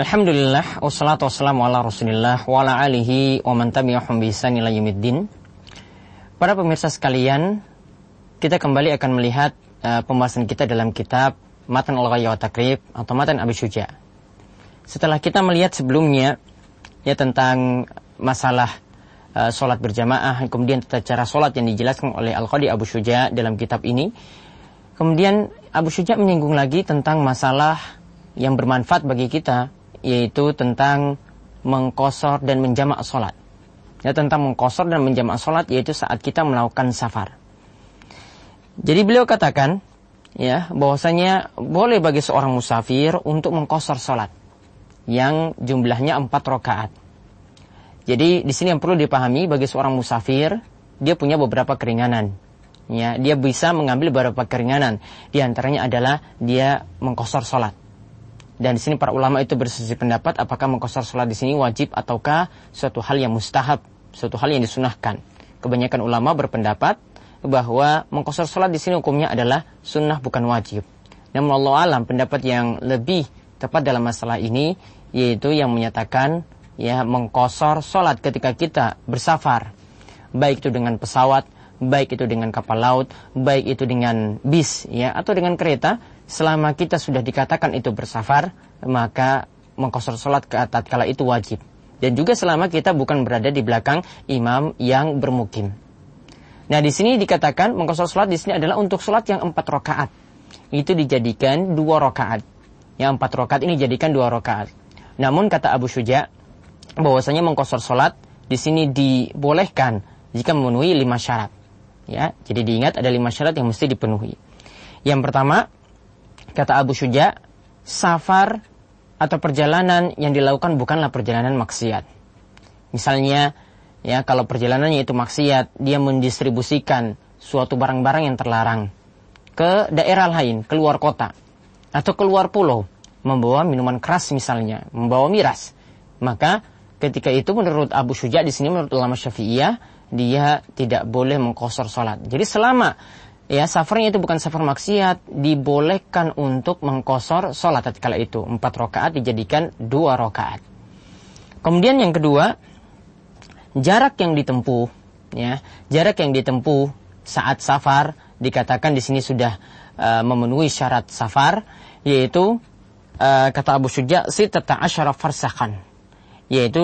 Alhamdulillah, wassalatu wassalamu ala rasulillah wa ala alihi wa man tabi'ahum bi ihsan ila yaumiddin. Para pemirsa sekalian, kita kembali akan melihat pembahasan kita dalam kitab Matan al-Ghaya wa Takrib atau Matan Abi Syuja'. Setelah kita melihat sebelumnya ya tentang masalah sholat berjamaah, kemudian tata cara sholat yang dijelaskan oleh Al-Qadi Abu Syuja' dalam kitab ini, kemudian Abu Syuja' menyinggung lagi tentang masalah yang bermanfaat bagi kita, yaitu tentang mengqashar dan menjamak sholat. Ya, tentang mengqashar dan menjamak sholat, yaitu saat kita melakukan safar. Jadi beliau katakan, ya, bahwasanya boleh bagi seorang musafir untuk mengqashar sholat yang jumlahnya 4 rakaat. Jadi di sini yang perlu dipahami, bagi seorang musafir, dia punya beberapa keringanan. Ya, dia bisa mengambil beberapa keringanan. Di antaranya adalah dia mengqashar sholat. Dan di sini para ulama itu berselisih pendapat apakah mengqashar sholat di sini wajib ataukah suatu hal yang mustahab, suatu hal yang disunahkan. Kebanyakan ulama berpendapat bahwa mengqashar sholat di sini hukumnya adalah sunnah bukan wajib. Namun Allah alam, pendapat yang lebih tepat dalam masalah ini yaitu yang menyatakan ya mengqashar sholat ketika kita bersafar, baik itu dengan pesawat, baik itu dengan kapal laut, baik itu dengan bis ya atau dengan kereta. Selama kita sudah dikatakan itu bersafar, maka mengqashar sholat tatkala itu wajib. Dan juga selama kita bukan berada di belakang imam yang bermukim. Nah, di sini dikatakan mengqashar sholat di sini adalah untuk sholat yang 4 rakaat. Itu dijadikan 2 rakaat. Yang 4 rakaat ini dijadikan 2 rakaat. Namun kata Abu Syuja' bahwasanya mengqashar sholat di sini dibolehkan jika memenuhi 5 syarat. Ya, jadi diingat ada 5 syarat yang mesti dipenuhi. Yang pertama, kata Abu Syuja', safar atau perjalanan yang dilakukan bukanlah perjalanan maksiat. Misalnya, ya kalau perjalanannya itu maksiat, dia mendistribusikan suatu barang-barang yang terlarang ke daerah lain, keluar kota atau keluar pulau, membawa minuman keras misalnya, membawa miras. Maka ketika itu menurut Abu Syuja' di sini menurut ulama Syafi'iyah, dia tidak boleh mengqashar sholat. Jadi selama ya safarnya itu bukan safar maksiat, dibolehkan untuk mengqashar sholat tatkala itu 4 rakaat dijadikan 2 rakaat. Kemudian yang kedua, jarak yang ditempuh, ya jarak yang ditempuh saat safar dikatakan di sini sudah memenuhi syarat safar, yaitu kata Abu Syuja' 16 farsakhan, yaitu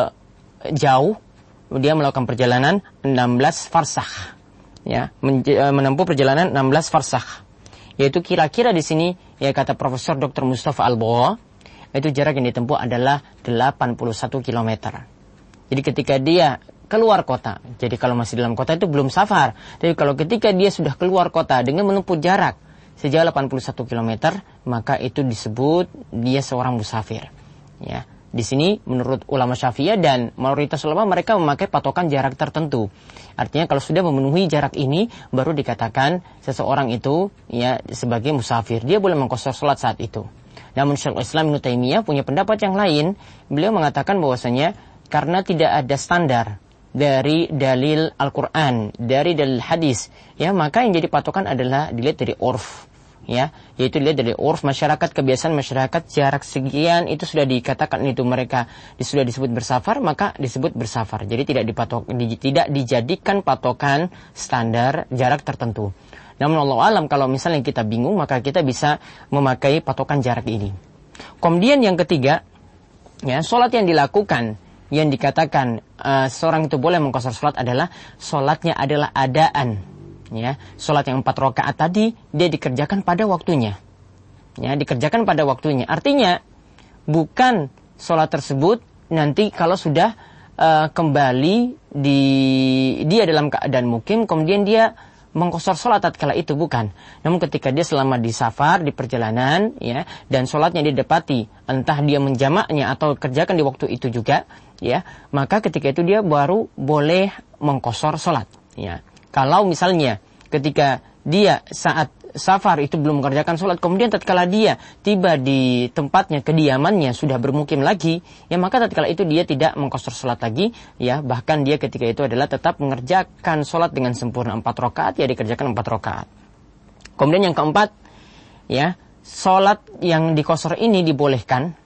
sejauh dia melakukan perjalanan 16 farsakh. Ya, menempuh perjalanan 16 farsakh. Yaitu kira-kira di sini ya kata Profesor Dr. Mustafa Al-Bawa, itu jarak yang ditempuh adalah 81 km. Jadi ketika dia keluar kota, jadi kalau masih dalam kota itu belum safar. Tapi kalau ketika dia sudah keluar kota dengan menempuh jarak sejauh 81 km, maka itu disebut dia seorang musafir. Ya. Di sini menurut ulama Syafi'iyah dan mayoritas ulama mereka memakai patokan jarak tertentu. Artinya kalau sudah memenuhi jarak ini baru dikatakan seseorang itu ya sebagai musafir. Dia boleh mengqashar sholat saat itu. Namun Syekhul Islam Ibnu Taimiyah punya pendapat yang lain. Beliau mengatakan bahwasanya karena tidak ada standar dari dalil Al-Qur'an, dari dalil hadis, ya maka yang jadi patokan adalah dilihat dari urf. Ya, yaitu dilihat dari urf masyarakat, kebiasaan masyarakat, jarak sekian itu sudah dikatakan itu mereka sudah disebut bersafar, maka disebut bersafar. Jadi tidak dijadikan patokan standar jarak tertentu. Namun Allah alam kalau misalnya kita bingung, maka kita bisa memakai patokan jarak ini. Kemudian yang ketiga, ya sholat yang dilakukan yang dikatakan seorang itu boleh mengqashar sholat adalah sholatnya adalah adaan. Ya, sholat yang 4 rakaat tadi dia dikerjakan pada waktunya. Ya, dikerjakan pada waktunya. Artinya bukan sholat tersebut nanti kalau sudah kembali dia dalam keadaan mukim kemudian dia mengqashar sholat tatkala itu, bukan. Namun ketika dia selama di safar, di perjalanan, ya, dan sholatnya didapati entah dia menjamaknya atau kerjakan di waktu itu juga, ya, maka ketika itu dia baru boleh mengqashar sholat. Ya. Kalau misalnya ketika dia saat safar itu belum mengerjakan sholat, kemudian tatkala dia tiba di tempatnya, kediamannya sudah bermukim lagi, ya maka tatkala itu dia tidak mengqashar sholat lagi, ya bahkan dia ketika itu adalah tetap mengerjakan sholat dengan sempurna 4 rakaat, ya dikerjakan 4 rakaat. Kemudian yang keempat, ya sholat yang diqashar ini dibolehkan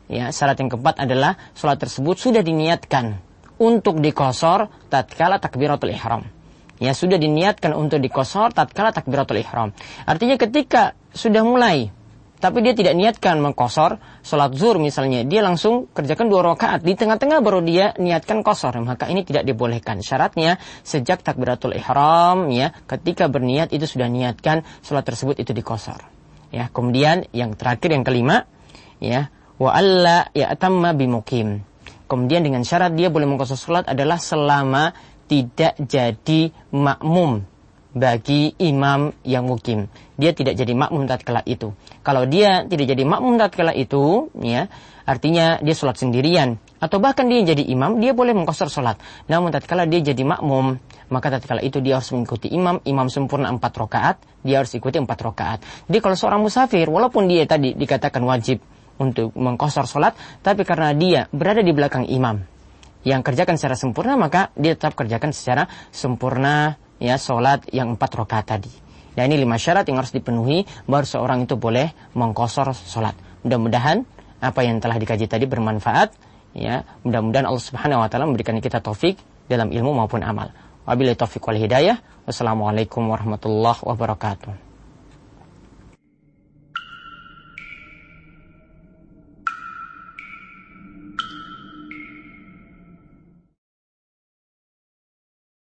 Ya, syarat yang keempat adalah salat tersebut sudah diniatkan untuk dikosor tatkala takbiratul ihram. Ya, sudah diniatkan untuk dikosor tatkala takbiratul ihram. Artinya ketika sudah mulai tapi dia tidak niatkan mengkosor, sholat zuhur misalnya, dia langsung kerjakan 2 rakaat, di tengah-tengah baru dia niatkan kosor, maka ini tidak dibolehkan. Syaratnya sejak takbiratul ihram, ya, ketika berniat itu sudah niatkan sholat tersebut itu dikosor. Ya, kemudian yang terakhir, yang kelima, ya, wa alla ya'tamma bimuqim. Kemudian dengan syarat dia boleh mengkosor sholat adalah selama tidak jadi makmum bagi imam yang mukim. Dia tidak jadi makmum tatkala itu. Kalau dia tidak jadi makmum tatkala itu, ya, artinya dia sholat sendirian, atau bahkan dia jadi imam, dia boleh mengqashar sholat. Namun tatkala dia jadi makmum, maka tatkala itu dia harus mengikuti imam sempurna 4 rakaat, dia harus ikuti 4 rakaat. Jadi kalau seorang musafir, walaupun dia tadi dikatakan wajib untuk mengqashar sholat, tapi karena dia berada di belakang imam yang kerjakan secara sempurna, maka dia tetap kerjakan secara sempurna, ya, sholat yang 4 rakaat tadi. Nah, ini 5 syarat yang harus dipenuhi baru seorang itu boleh mengqashar sholat. Mudah-mudahan apa yang telah dikaji tadi bermanfaat, ya. Mudah-mudahan Allah Subhanahu wa taala memberikan kita taufik dalam ilmu maupun amal. Wabillahi taufiq wal hidayah. Wassalamualaikum warahmatullahi wabarakatuh.